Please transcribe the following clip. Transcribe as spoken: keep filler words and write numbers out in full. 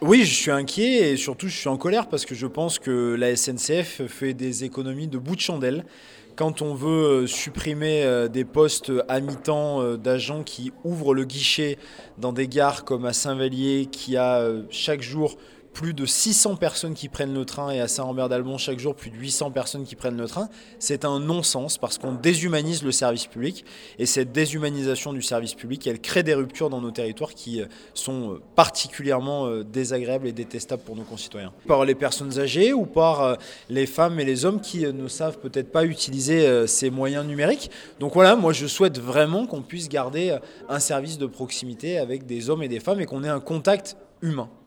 Oui, je suis inquiet et surtout je suis en colère parce que je pense que la S N C F fait des économies de bout de chandelle. Quand on veut euh, supprimer euh, des postes à mi-temps euh, d'agents qui ouvrent le guichet dans des gares comme à Saint-Vallier, qui a euh, chaque jour plus de six cents personnes qui prennent le train et à Saint-Rambert-d'Albon chaque jour plus de huit cents personnes qui prennent le train, c'est un non-sens parce qu'on déshumanise le service public et cette déshumanisation du service public, elle crée des ruptures dans nos territoires qui euh, sont euh, particulièrement euh, désagréables et détestables pour nos concitoyens. Par les personnes âgées ou par euh, les femmes et les hommes qui euh, ne savent peut-être pas utiliser euh, ces moyens numériques. Donc voilà, moi je souhaite vraiment qu'on puisse garder euh, un service de proximité avec des hommes et des femmes et qu'on ait un contact humain.